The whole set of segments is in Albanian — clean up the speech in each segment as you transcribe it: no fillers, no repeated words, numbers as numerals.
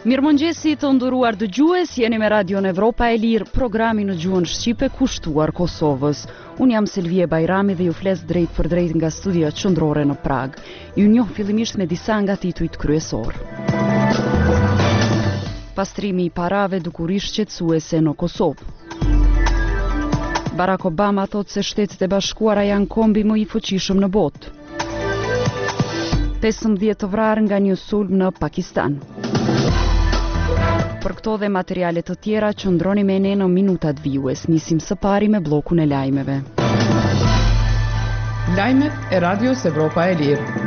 Mirëmëngjesi të nderuar dëgjues, jeni me Radion Evropa e Lirë, programi në gjuhën shqipe kushtuar Kosovës. Unë jam Selvie Bajrami dhe ju fles drejt për drejt nga studia qendrore në Prag. Ju njoh fillimisht me disa nga titujt kryesor. Pastrimi i parave dukurish qetësuese në Kosovë. Barack Obama thot se Shtetet e Bashkuara janë kombi më i fuqishëm në botë. 15 të vrarë nga një sulm në Pakistan. Për këto dhe materiale të tjera, qëndroni me ne në minutat vijues. Nisim së pari me bllokun e lajmeve. Lajmet e Radios Evropa e Lirë.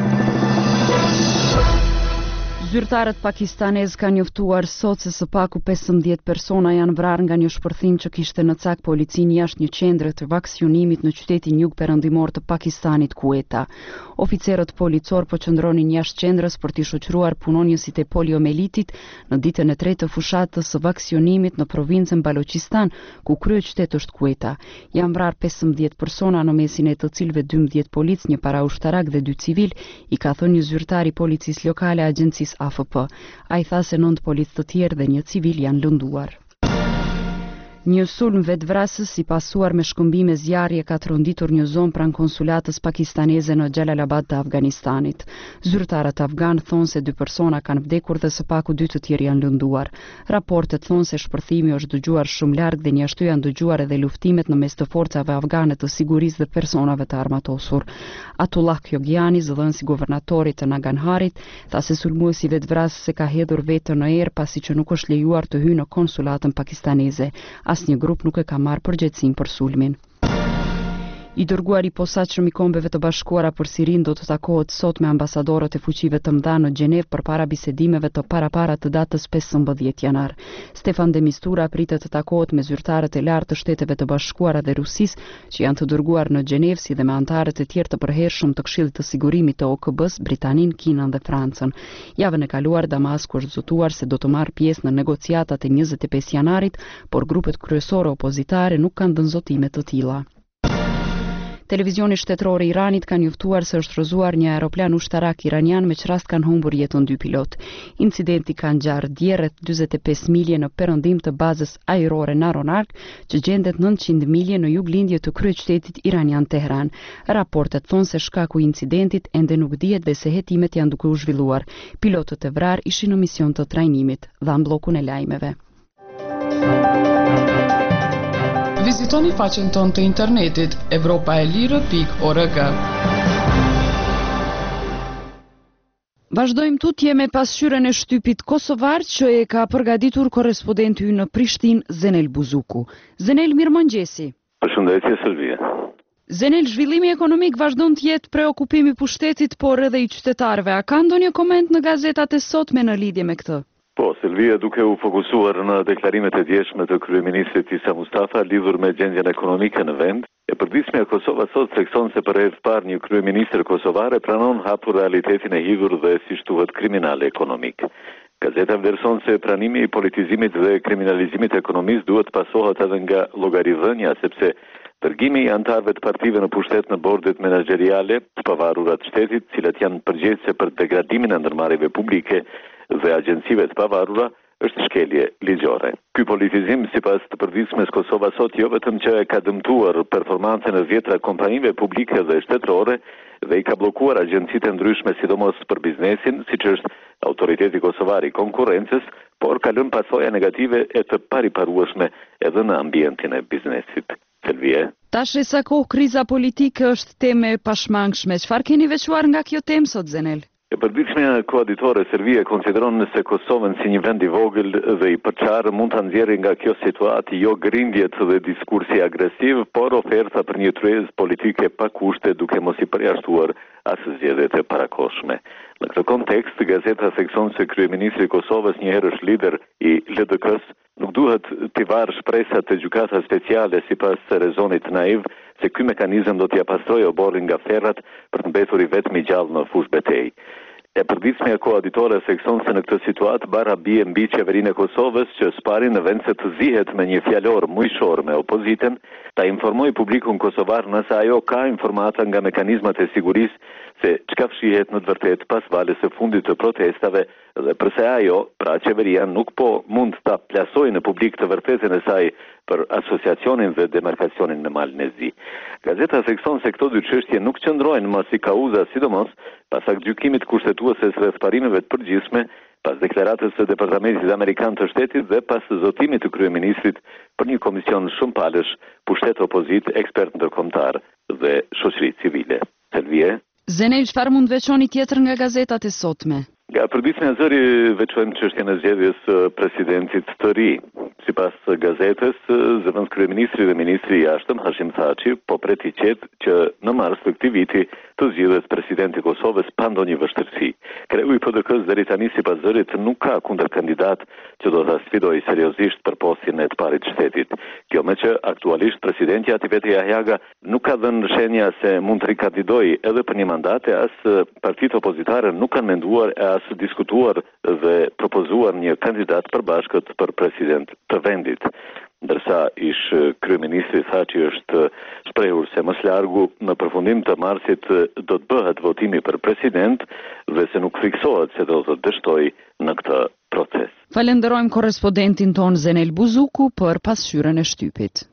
Zyrtarët pakistanez kanë njoftuar sot se së paku 15 persona janë vrarë nga një shpërthim që kishte në cak policin jashtë një qendre të vaksinimit në qytetin jugperëndimor të Pakistanit, Kuweta. Oficerët policor po qëndronin jashtë qendrës për t'i shoqëruar punonjësit e poliomelitit në ditën e 3 të fushatës së vaksinimit në provincën Balochistan, ku kryeqytet është Kuweta. Janë vrarë 15 persona, në mesin e të cilëve 12 polic, një paraushtarak dhe 2 civil, i ka thënë një zyrtar i policisë lokale agjencisë AFP. A i tha se 9 policë të tjerë dhe një civil janë lënduar. Një sulm vetvrasës i pasuar me shkëmbime zjarje ka tronditur një zonë pranë konsulatës pakistaneze në Xhalalabad të Afganistanit. Zyrtarët afgan thonë se 2 persona kanë vdekur dhe së paku 2 të tjerë janë lënduar. Raportet thonë se shpërthimi është dëgjuar shumë larg dhe një ashtu janë dëgjuar edhe luftimet në mes të forcave afgane të sigurisë dhe personave të armatosur. Atullah Kjogjani, zëdhënësi guvernatorit të Nagarharit, tha se sulmuesi vetvrasës se ka hedhur vetën në erë pasi që nuk është lejuar të hyjë në konsulatën pakistaneze. Asnjë grup nuk e ka marrë përgjegjësinë për sulmin. I dërguari i posaçëm i Kombeve të Bashkuara për Sirinë do të takohet sot me ambasadorët e fuqive të mëdha në Gjenevë përpara bisedimeve të parapara të datës 15 janar. Stefan de Mistura pritet të takohet me zyrtarët e lartë të Shteteve të Bashkuara dhe Rusisë që janë të dërguar në Gjenevë, si dhe me anëtarët e tjerë të përhershëm të Këshillit të Sigurimit të OKB-s, Britaninë, Kinën dhe Francën. Javën e kaluar Damasku është zotuar se do të marrë pjesë në negociatat e 25 janarit, por grupet kryesore opozitare nuk kanë dhënë zotime të tilla. Televizioni shtetëror i Iranit ka njoftuar se është rrëzuar një aeroplan ushtarak iranian, me çrast kanë humbur jetën 2 pilot. Incidenti ka ngjarë dje rreth 45 milje në perëndim të bazës ajrore Naronark, që gjendet 900 milje në juglindje të kryeqytetit iranian Teheran. Raportet thonë se shkaku i incidentit ende nuk dihet dhe se hetimet janë duke u zhvilluar. Pilotët e vrarë ishin në mision të trajnimit, dhan bllokun e lajmeve. Vizitoni faqen tonë të internetit evropaelire.org. Vazhdojmë tutje me pasqyrën e shtypit kosovar që e ka përgatitur korrespondenti ynë në Prishtinë, Zenel Buzuku. Zenel, mirëmëngjesi. Përshëndetje Selvie. Zenel, zhvillimi ekonomik vazhdon të jetë preokupimi i pushtetit, por edhe i qytetarëve. A ka ndonjë koment në gazetat e sotme në lidhje me këtë? Po, Selvia, duke u fokusuar në deklarimet e djeshme të kryeministrit Isa Mustafa lidhur me gjendjen ekonomike në vend, e përditshmja Kosova sot thekson se për herë të parë një kryeministër kosovare pranon hapur realitetin e hidhur dhe si thuhet kriminal ekonomik. Gazeta vlerëson se pranimi i politizimit dhe kriminalizimit ekonomisë duhet pasohet edhe nga llogaridhënia, sepse dërgimi i antarëve të partive në pushtet në bordet menaxheriale të pavarura të shtetit, cilat janë përgjegjëse për degradimin e ndërmarrjeve publike dhe agjencive të pavarura, është shkelje ligjore. Ky politizim, sipas të përditshmes Kosova sot, jo vetëm që ka dëmtuar performancën e vjetra kompanive publike dhe shtetërore dhe i ka bllokuar agjencitë e ndryshme, sidomos për biznesin, siç është Autoriteti Kosovar i Konkurrencës, por ka lënë pasoja negative e të pariparueshme edhe në ambientin e biznesit. Selvie. Tash sa kohë kriza politike është temë e pashmangshme. Çfarë keni veçuar nga kjo temë sot, Zenel? E përditshmja koaditore Serbia konsideron se Kosovën si një vend i vogël dhe i përçarë mund ta nxjerrë nga kjo situatë jo grindjet dhe diskursi agresiv, por oferta për një tryezë politike pa kushte, duke mos i përjashtuar as zgjedhjet e parakohshme. Në këtë kontekst, gazeta thekson se kryeministri i Kosovës, një herësh lider i LDK-s, nuk duhet t'i varë shpresat të gjykata speciale sipas rezonit naiv se ky mekanizëm do t'ia pastrojë oborrin nga ferrat për të mbetur i vetëm i gjallë në fushë betejë. E përditshmja koauditore thekson se në këtë situatë bara bie mbi qeverinë e Kosovës që spari në vend se të zihet me një fjalor mujshor me opozitën, ta informoj publikun kosovar nëse ajo ka informata nga mekanizmat e sigurisë se çka fshihet në të vërtetë pas valës së fundit të protestave dhe përse ajo, pra qeveria, nuk po mund ta plasojë në publik të vërtetën e saj për asociacionin dhe demarkacionin në Malin e Zi. Gazeta thekson se këto dy çështje nuk qëndrojnë më si kauza, sidomos pas gjykimit kushtetues rreth parimeve të përgjithshme, pas deklaratës së Departamentit Amerikan të Shtetit dhe pas zotimit të kryeministrit për një komision shumë palësh, pushtet opozit, ekspert ndërkombëtar dhe shoqëri civile. Selvie. Zenel, çfarë mund veçoni tjetër nga gazetat e sotme? Nga përditshmja e zëri veçojmë çështjen e zgjedhjes së presidentit të ri. Sipas gazetës, zëvendës kryeministri dhe ministri i jashtëm Hashim Thaçi po pret i qetë që në mars të këtij viti të zgjidhet presidenti i Kosovës pa ndonjë vështirësi. Kreu i PDK-s deri tani sipas zërit nuk ka kundërkandidat që do ta sfidojë seriozisht për postin e të parit të shtetit. Kjo me që aktualisht presidenti Atifete Jahjaga nuk ka dhënë shenja se mund të rikandidojë edhe për një mandat e as partitë opozitare nuk kanë menduar e as diskutuar dhe propozuar një kandidat përbashkët për president të vendit. Ndërsa ish kryeministri Thaçi është shprehur se më së largu në përfundim të marsit do të bëhet votimi për president dhe se nuk friksohet se do të dështojë në këtë proces. Falenderojmë korrespondentin ton Zenel Buzuku për pasqyrën e shtypit.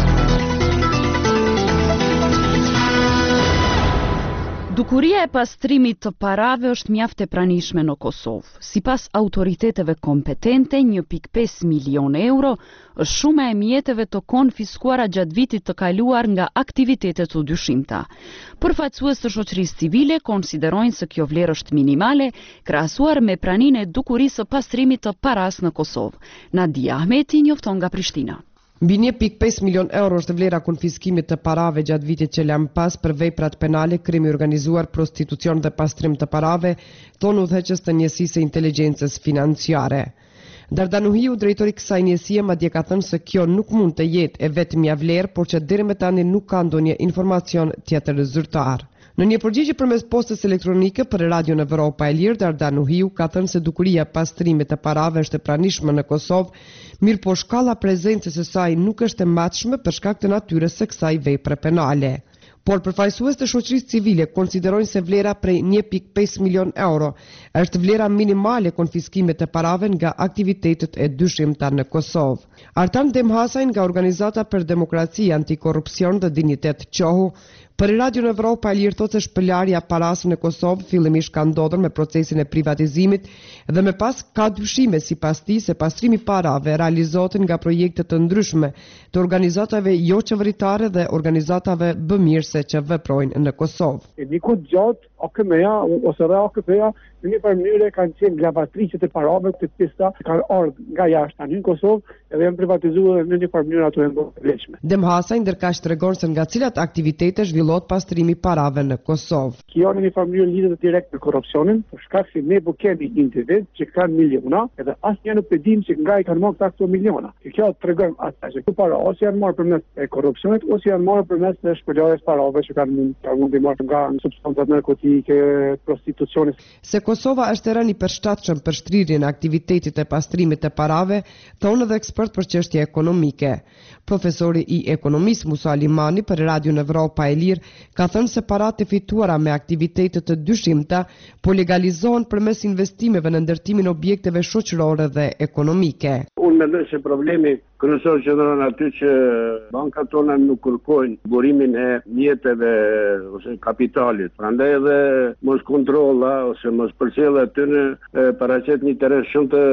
Dukuria e pastrimit të parave është mjaft e pranishme në Kosovë. Sipas autoriteteve kompetente, 1.5 milion euro është shuma e mjeteve të konfiskuara gjatë vitit të kaluar nga aktivitetet të dyshimta. Përfaqësues të shoqërisë civile konsiderojnë se kjo vlerë është minimale, krahasuar me praninë e dukurisë së pastrimit të paras në Kosovë. Nadia Ahmeti njofton nga Prishtina. Mbi 1.5 milion euro është vlera konfiskimit të parave gjatë vitit që lëm pas për veprat penale, krimi organizuar, prostitucion dhe pastrim të parave, thonë udhëheqës të njësisë së inteligjencës financiare. Dardan Uhiu, drejtori i kësaj njësie, madje ka thënë se kjo nuk mund të jetë e vetmja vlerë, por që deri më tani nuk ka ndonjë informacion tjetër zyrtar. Në një përgjigje përmes postës elektronike për Radion Evropa e Lirë, Dardan Uhiu ka thënë se dukuria pastrimit të parave është e pranishme në Kosovë, mirë po shkalla prezencës së saj nuk është e matshme për shkak të natyrës së kësaj vepre penale. Por përfaqësues të shoqërisë civile konsiderojnë se vlera prej 1.5 milion euro është vlera minimale konfiskimit të parave nga aktivitetet e dyshimta në Kosovë. Artan Demhasaj nga Organizata për Demokraci, Antikorrupsion dhe Dinjitet Qohu, për Radion Evropa e Lirë thotë se shpëlarja parasë në Kosovë fillimisht ka ndodhur me procesin e privatizimit dhe me pas ka dyshime sipas tij se pastrimi parave realizohet nga projekte të ndryshme të organizatave jo qeveritare dhe organizatave bëmirëse që veprojnë në Kosovë. Diku gjatë AKM-ja ose AKP-ja në një mënyrë kanë qenë lavatriçet e parave të pista kanë ardhur nga jashtë tani në Kosovë edhe janë privatizuar në një mënyrë ato janë vlefshme. Demhasaj ndërkaq tregon se nga cilat aktivitete zhvillohet pastrimi parave në Kosovë. Kjo në një mënyrë lidhet direkt me korrupsionin, për shkak se ne kemi individ që kanë miliona edhe asnjë nuk e dim se nga i kanë marrë këto miliona. Kjo tregon atë që këto para ose janë marrë përmes korrupsionit ose janë marrë përmes shpërndarjes parave që kanë marrë nga substancat narkotike, prostitucionit. Se Kosova është e rënë i përshtatshëm për shtrirjen e aktivitetit e pastrimit të parave, thonë edhe ekspert për çështje ekonomike. Profesori i ekonomisë Musa Limani për Radion Evropa e Lirë ka thënë se paratë e fituara me aktivitetet të dyshimta po legalizohen përmes investimeve në ndërtimin e objekteve shoqërore dhe ekonomike. Unë mendoj se problemi kryesor që ndron aty që bankat tona nuk kërkojnë burimin e mjeteve ose kapitalit. Prandaj edhe mos kontrolla ose mos përcjellja aty paraqet një interes shumë të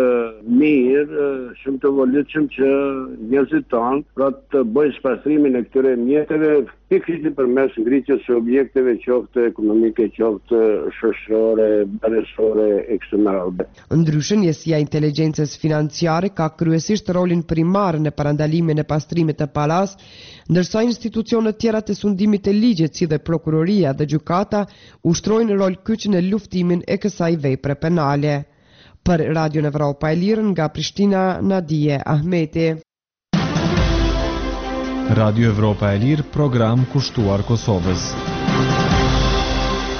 mirë, shumë të volitshëm që njerëzit tanë pra të bëjnë pastrimin e këtyre mjeteve pikërisht përmes ngritjes së objekteve qoftë ekonomike, qoftë shoqërore, banesore e kështu me radhë. Ndryshe, njësia e inteligjencës financiare ka kryesisht rolin primar në parandalimin e pastrimit të paras, ndërsa institucionet tjera të sundimit të ligjet si dhe prokuroria dhe gjykata ushtrojnë rol kyç në luftimin e kësaj vepre penale. Për Radion Evropa e Lirë nga Prishtina, Nadia Ahmeti. Radio Evropa e Lirë, program kushtuar Kosovës.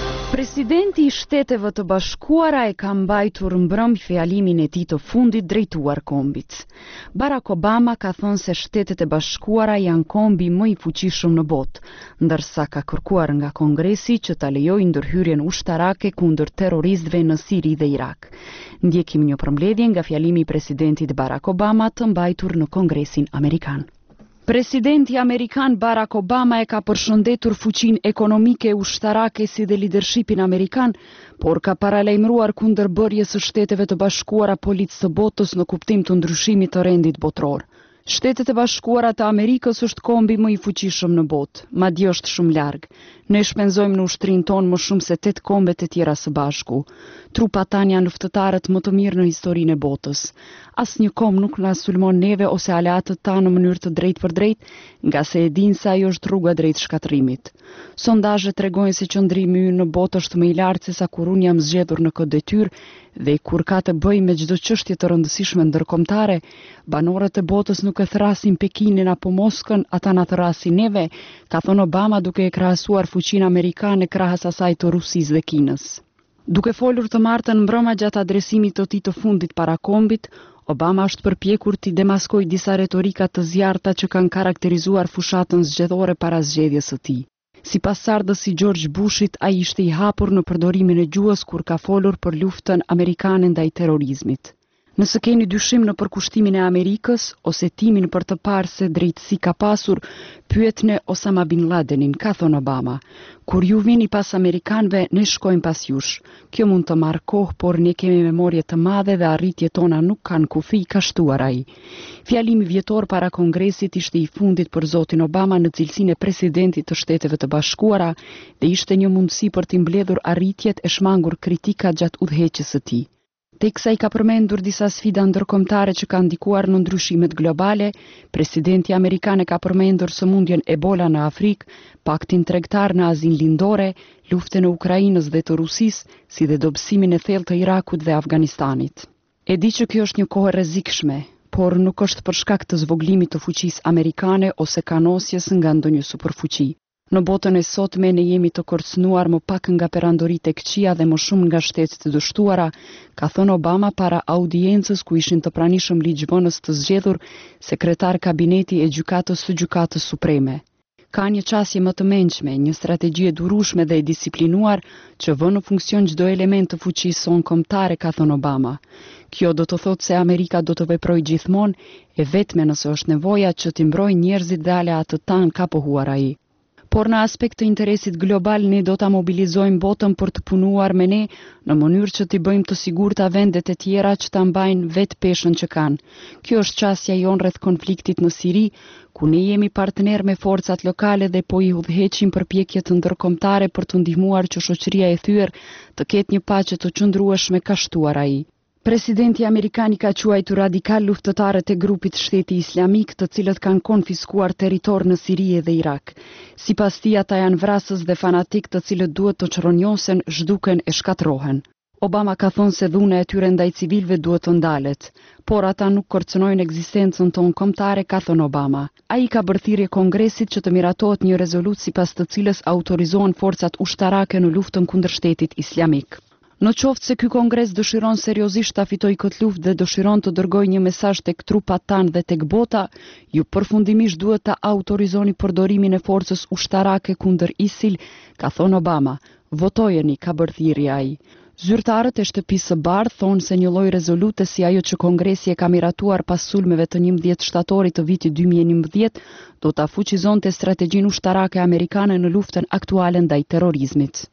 Presidenti i Shteteve të Bashkuara e ka mbajtur mbrëmje fjalimin e tij të fundit drejtuar kombit. Barack Obama ka thënë se Shtetet e Bashkuara janë kombi më i fuqishëm në botë, ndërsa ka kërkuar nga Kongresi që ta lejojë ndërhyrjen ushtarake kundër terroristëve në Siri dhe Irak. Ndjekim një përmbledhje nga fjalimi i presidentit Barack Obama të mbajtur në Kongresin Amerikan. Presidenti Amerikan Barack Obama e ka përshëndetur fuqinë ekonomike ushtarake si dhe lidershipin Amerikan, por ka paralajmëruar kundërbërjes së Shteteve të Bashkuara policë së botës në kuptim të ndryshimit të rendit botror. Shtetet e Bashkuara të Amerikës është kombi më i fuqishëm në botë, madje është shumë larg. Ne shpenzojmë në ushtrinë tonë më shumë se 8 kombet e tjera së bashku. Trupat tanë janë luftëtarët më të mirë në historinë e botës. Asnjë komb nuk na sulmon neve ose aleatët tanë në mënyrë të drejtë për drejtë, nga se e dinë se ajo është rruga drejt shkatrimit. Sondazhet tregojnë se qëndrimi ynë në botë është më i lartë se sa kur unë jam zgjedhur në këtë detyrë, dhe kur ka të bëjë me çdo çështje të rëndësishme ndërkombëtare, banorët e botës nuk e thrasin Pekinin apo Moskën, ata na thrasin neve, ka thënë Obama duke e krahasuar fuqinë amerikane krahas asaj të Rusisë dhe Kinës. Duke folur të martën mbrëma gjatë adresimit të tij të fundit para kombit, Obama është përpjekur t'i demaskojë disa retorika të zjarrta që kanë karakterizuar fushatën zgjedhore para zgjedhjes së tij. Sipas sardës si George Bushit, ai ishte i hapur në përdorimin e gjuhës kur ka folur për luftën amerikane ndaj terrorizmit. Nëse keni dyshim në përkushtimin e Amerikës ose timin për të parë se drejtësi ka pasur, pyetne Osama Bin Ladenin, ka thënë Obama. Kur ju vini pas amerikanëve, ne shkojmë pas jush. Kjo mund të marrë kohë, por ne kemi memorie të madhe dhe arritjet tona nuk kanë kufi, ka shtuar ai. Fjalimi vjetor para Kongresit ishte i fundit për zotin Obama në cilësinë e presidentit të Shteteve të Bashkuara dhe ishte një mundësi për t'i mbledhur arritjet e shmangur kritika gjatë udhëheqjes së tij. Teksa i ka përmendur disa sfida ndërkombëtare që kanë ndikuar në ndryshimet globale, presidenti amerikan e ka përmendur sëmundjen Ebola në Afrikë, paktin tregtar në Azinë Lindore, luftën e Ukrainës dhe të Rusisë, si dhe dobësimin e thellë të Irakut dhe Afganistanit. E di që kjo është një kohë rrezikshme, por nuk është për shkak të zvoglimit të fuqisë amerikane ose kanosjes nga ndonjë superfuqi. Në botën e sotme ne jemi të kërcënuar më pak nga perandoritë e këqija dhe më shumë nga shtetet të dështuara, ka thënë Obama para audiencës ku ishin të pranishëm ligjvënës të zgjedhur sekretar kabineti e gjykatës së Gjykatës Supreme. Ka një qasje më të mençme, një strategji e durueshme dhe e disiplinuar që vë në funksion çdo element të fuqisë son kombëtare, ka thënë Obama. Kjo do të thotë se Amerika do të veprojë gjithmonë e vetme nëse është nevoja që t'i mbrojë njerëzit dhe aleatët tanë, ka pohuar ai. Por në aspekt të interesit global ne do ta mobilizojmë botën për të punuar me ne në mënyrë që t'i bëjmë të sigurta vendet e tjera që ta mbajnë vetë peshën që kanë. Kjo është çësia jon rreth konfliktit në Siri, ku ne jemi partner me forcat lokale dhe po i udhëheqim përpjekje të ndërkombëtare për të ndihmuar që shoqëria e thyer të ketë një paqe të qëndrueshme, ka shtuar ai. Presidenti amerikan i ka quajtur radikal luftëtarët e grupit Shteti Islamik, të cilët kanë konfiskuar territor në Siri dhe Irak. Sipas tij ata janë vrasës dhe fanatik të cilët duhet të çronjosen, zhduken e shkatrohen. Obama ka thënë se dhuna e tyre ndaj civilëve duhet të ndalet, por ata nuk kërcënojnë ekzistencën tonë kombëtare, ka thënë Obama. Ai ka bërë thirrje Kongresit që të miratohet një rezolutë sipas të cilës autorizohen forcat ushtarake në luftën kundër Shtetit Islamik. Në qoftë se ky kongres dëshiron seriozisht ta fitojë këtë luftë dhe dëshiron të dërgojë një mesazh tek trupat tanë dhe tek bota, ju përfundimisht duhet ta autorizoni përdorimin e forcës ushtarake kundër ISIL, ka thënë Obama. Votojeni, ka bërë thirrje ai. Zyrtarët e Shtëpisë së Bardhë thonë se një lloj rezolute si ajo që Kongresi e ka miratuar pas sulmeve të 11 shtatorit të vitit 2011 do ta fuqizonte strategjinë ushtarake amerikane në luftën aktuale ndaj terrorizmit.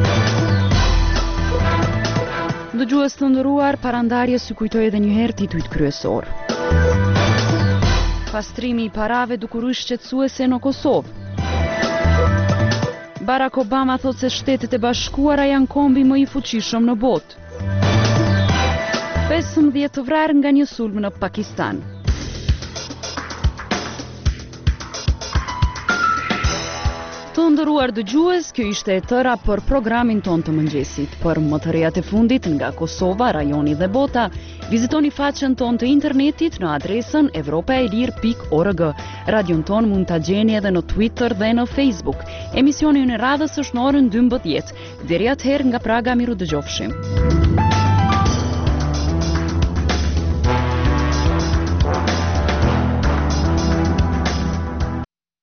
Dëgjues të nderuar, parandarje sy kujtoi edhe një herë titujt kryesor. Pastrimi i parave dukur shqetësuese në Kosovë. Barack Obama thot se Shtetet e Bashkuara janë kombi më i fuqishëm në botë. 15 të vrarë nga një sulm në Pakistan. Të nderuar dëgjues, kjo ishte e tëra për programin ton të mëngjesit. Për më të rejat e fundit nga Kosova, rajoni dhe bota, vizitoni faqen ton të internetit në adresën evropaelir.org. Radion ton mund ta gjeni edhe në Twitter dhe në Facebook. Emisioni në radhës është në orën 12. Deri atëherë nga Praga miru dëgjofshim.